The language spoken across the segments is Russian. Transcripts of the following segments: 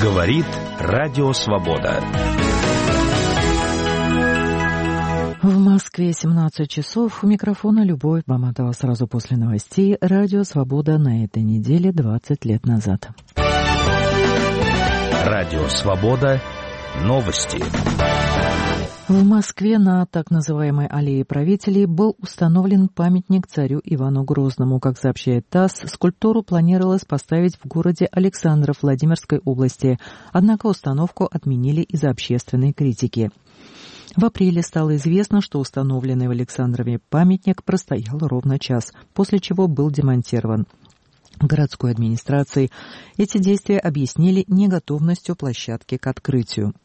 Говорит Радио Свобода. В Москве 17 часов. У микрофона Любовь Баматова. Сразу после новостей. Радио Свобода на этой неделе 20 лет назад. Радио Свобода. Новости. В Москве на так называемой аллее правителей был установлен памятник царю Ивану Грозному. Как сообщает ТАСС, скульптуру планировалось поставить в городе Александров Владимирской области, однако установку отменили из-за общественной критики. В апреле стало известно, что установленный в Александрове памятник простоял ровно час, после чего был демонтирован. Городской администрацией эти действия объяснили неготовностью площадки к открытию.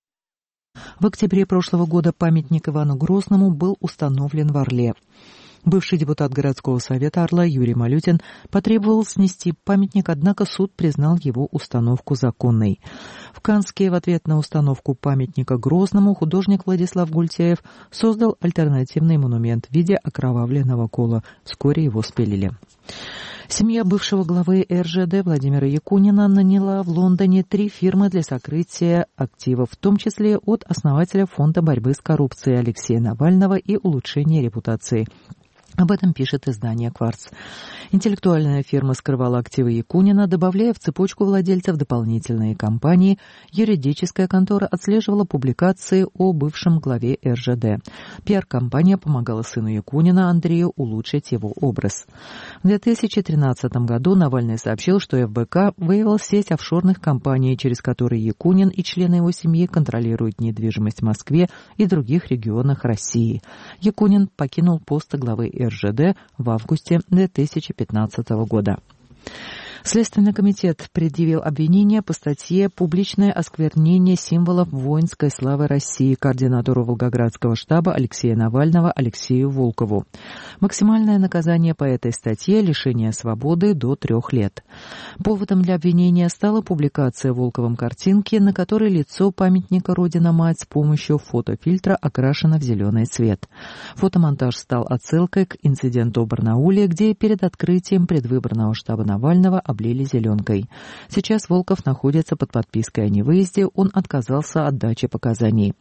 В октябре прошлого года памятник Ивану Грозному был установлен в Орле. Бывший депутат городского совета Орла Юрий Малютин потребовал снести памятник, однако суд признал его установку законной. В Канске в ответ на установку памятника Грозному художник Владислав Гультяев создал альтернативный монумент в виде окровавленного кола. Вскоре его спилили. Семья бывшего главы РЖД Владимира Якунина наняла в Лондоне 3 фирмы для сокрытия активов, в том числе от основателя Фонда борьбы с коррупцией Алексея Навального и улучшения репутации. Об этом пишет издание «Кварц». Интеллектуальная фирма скрывала активы Якунина, добавляя в цепочку владельцев дополнительные компании. Юридическая контора отслеживала публикации о бывшем главе РЖД. Пиар-компания помогала сыну Якунина Андрею улучшить его образ. В 2013 году Навальный сообщил, что ФБК выявил сеть офшорных компаний, через которые Якунин и члены его семьи контролируют недвижимость в Москве и других регионах России. Якунин покинул пост главы РЖД в августе 2015 года. Следственный комитет предъявил обвинение по статье «Публичное осквернение символов воинской славы России» координатору Волгоградского штаба Алексея Навального Алексею Волкову. Максимальное наказание по этой статье – лишение свободы до 3 лет. Поводом для обвинения стала публикация Волковым картинки, на которой лицо памятника «Родина-мать» с помощью фотофильтра окрашено в зеленый цвет. Фотомонтаж стал отсылкой к инциденту в Барнауле, где перед открытием предвыборного штаба Навального облили зеленкой. Сейчас Волков находится под подпиской о невыезде, он отказался от дачи показаний.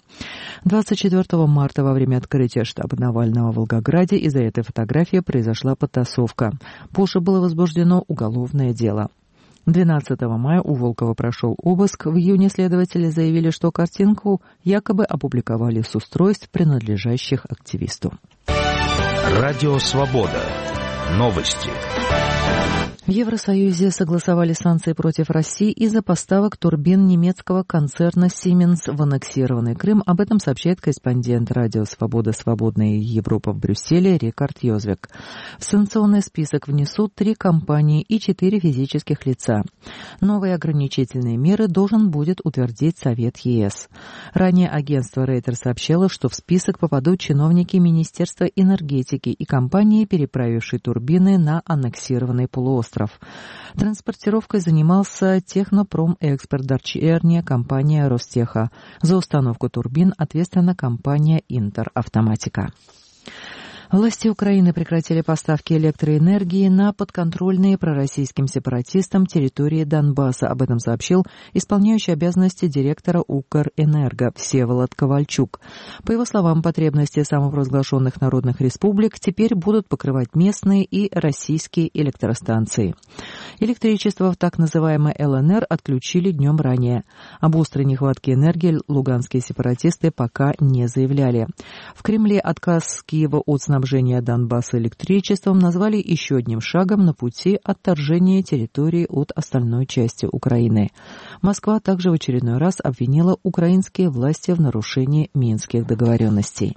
24 марта во время открытия штаба Навального в Волгограде из-за этой фотографии произошла потасовка. Позже было возбуждено уголовное дело. 12 мая у Волкова прошел обыск. В июне следователи заявили, что картинку якобы опубликовали с устройств, принадлежащих активисту. Радио Свобода. Новости. В Евросоюзе согласовали санкции против России из-за поставок турбин немецкого концерна Siemens в аннексированный Крым. Об этом сообщает корреспондент радио «Свобода. Свободная Европа» в Брюсселе Рикард Йозвек. В санкционный список внесут 3 компании и 4 физических лица. Новые ограничительные меры должен будет утвердить Совет ЕС. Ранее агентство Рейтер сообщало, что в список попадут чиновники Министерства энергетики и компании, переправившие турбины на аннексированный полуостров. Транспортировкой занимался Технопромэкспорт, дочерняя компания Ростеха. За установку турбин ответственна компания Интеравтоматика. Власти Украины прекратили поставки электроэнергии на подконтрольные пророссийским сепаратистам территории Донбасса. Об этом сообщил исполняющий обязанности директора Укрэнерго Всеволод Ковальчук. По его словам, потребности самопровозглашенных народных республик теперь будут покрывать местные и российские электростанции. Электричество в так называемой ЛНР отключили днем ранее. Об острой нехватке энергии луганские сепаратисты пока не заявляли. В Кремле отказ Киева от снабжения Донбасса электричеством назвали еще одним шагом на пути отторжения территории от остальной части Украины. Москва также в очередной раз обвинила украинские власти в нарушении минских договоренностей.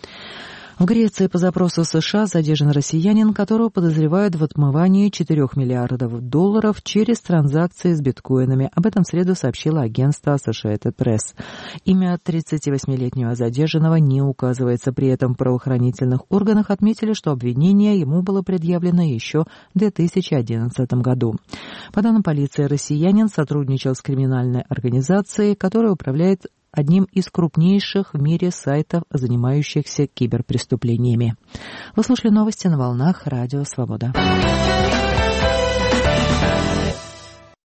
В Греции по запросу США задержан россиянин, которого подозревают в отмывании $4 миллиардов через транзакции с биткоинами. Об этом в среду сообщило агентство Associated Press. Имя 38-летнего задержанного не указывается. При этом в правоохранительных органах отметили, что обвинение ему было предъявлено еще в 2011 году. По данным полиции, россиянин сотрудничал с криминальной организацией, которая управляет одним из крупнейших в мире сайтов, занимающихся киберпреступлениями. Вы слушали новости на волнах Радио Свобода.